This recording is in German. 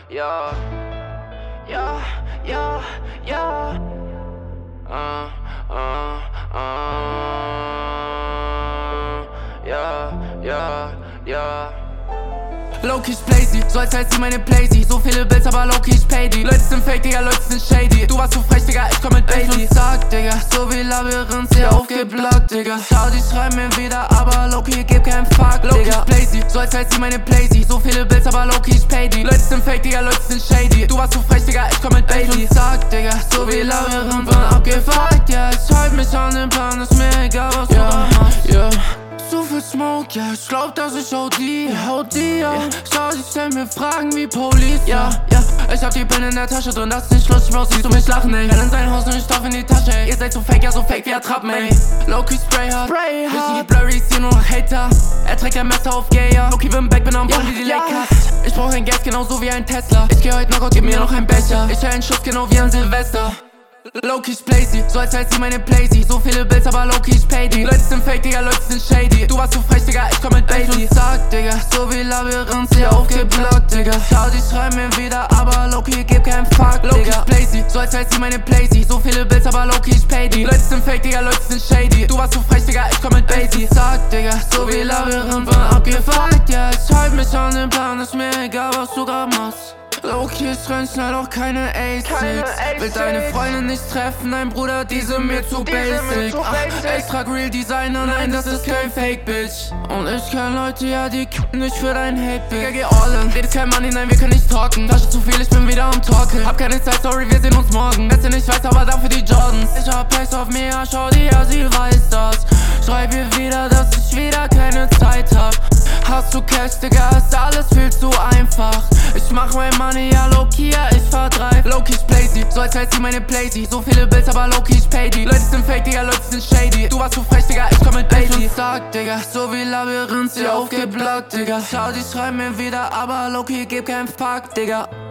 ja, ja, ja, ja. Ja, ja, ja. Low-key ich play sie, so als heißt sie meine Playsy. So viele Bills, aber low-key ich pay die. Leute sind fake, Digga, Leute sind shady. Du warst zu frech, Digga, ich komm mit Baby. Ich sag, Digga, so wie Labyrinth, sehr aufgeblockt, Digga. Schau, die schreiben mir wieder, aber low-key, geb keinen Fuck, Digga. Low-key ich play sie, so als heißt sie meine Playsy. So viele Bills, aber low-key ich pay die. Leute sind fake, Digga, Leute sind shady. Du warst zu frech, Digga, ich komm mit Baby. Ich sag, Digga, so wie Labyrinth, bin abgefuckt, ja. Ich halt mich an den Plan, ist mir egal, was du da machst, ja. Zu viel Smoke, ja, ich glaub, dass ich OD, ja. Schau, ich stell mir Fragen wie Police, ja. Ich hab die Pille in der Tasche drin, das ist nicht lustig, Bro, siehst du mich lachen, ey. Renn in sein Haus und ich Stoff in die Tasche, ey. Ihr seid so fake, ja, so fake wie Attrappen, ey. Low-key Spray hard, bisschen die Blurry, ist hier nur noch Hater. Er trägt ein Messer auf Gay, ja. Low-key bin back, bin am Boden wie die Lakers. Ich brauch ein Gas, genauso wie ein Tesla. Ich geh heute Knockout, gib mir noch einen Becher. Ich hör einen Schuss, genau wie an Silvester. Low-key ich play sie, so als heißt sie meine Playsy. So viele Bills, aber low-key ich pay die. Leute sind fake, Digga, Leute sind shady. Du warst zu frech, Digga, ich komm mit Baby. Ich sag, Digga, so wie Labyrinth, sehr aufgeblockt, Digga. Schau, die schreiben mir wieder, aber low-key, geb keinen Fuck, Digga. Low-key ich play sie, so als heißt sie meine Playsy. So viele Bills, aber low-key ich pay die. Leute sind fake, Digga, Leute sind shady. Du warst zu frech, Digga, ich komm mit Baby. Ich sag, Digga, so wie Labyrinth, bin abgefuckt, ja. Ich halt mich an den Plan, ist mir egal, was du grad machst. Low-key, ich renn schnell, auch keine A6. Will deine Freundin nicht treffen, nein Bruder, die sind mir zu basic. Ich trag Real Designer, nein, das ist kein Fake, Bitch. Und ich kenn Leute, ja, die kippen nicht für dein Hate, Digga, geh all in. Redet kein Money, nein, wir können nicht talken. Tasche zu viel, ich bin wieder am Talken. Hab keine Zeit, sorry, wir sehen uns morgen. Wer nicht weiß, aber dafür die Jordans. Ich hab Pace auf mir, ja, schau die, ja, sie weiß das. Schreib ihr wieder, dass ich wieder keine Zeit hab. Hast du Cash, Digga, ist alles viel zu einfach. Ich mach mein Money, ja, low-key, ja, ich verdreif. Low-key, ich play sie, so als heißt sie meine Playsy. So viele Bills, aber low-key, ich pay die. Leute sind fake, Digga, Leute sind shady. Du warst zu frech, Digga, ich komm mit Baby. Ich sag, Digga, so wie Labyrinth, sie aufgeblockt, Digga. Schau, die schreiben mir wieder, aber low-key, geb keinen Fuck, Digga.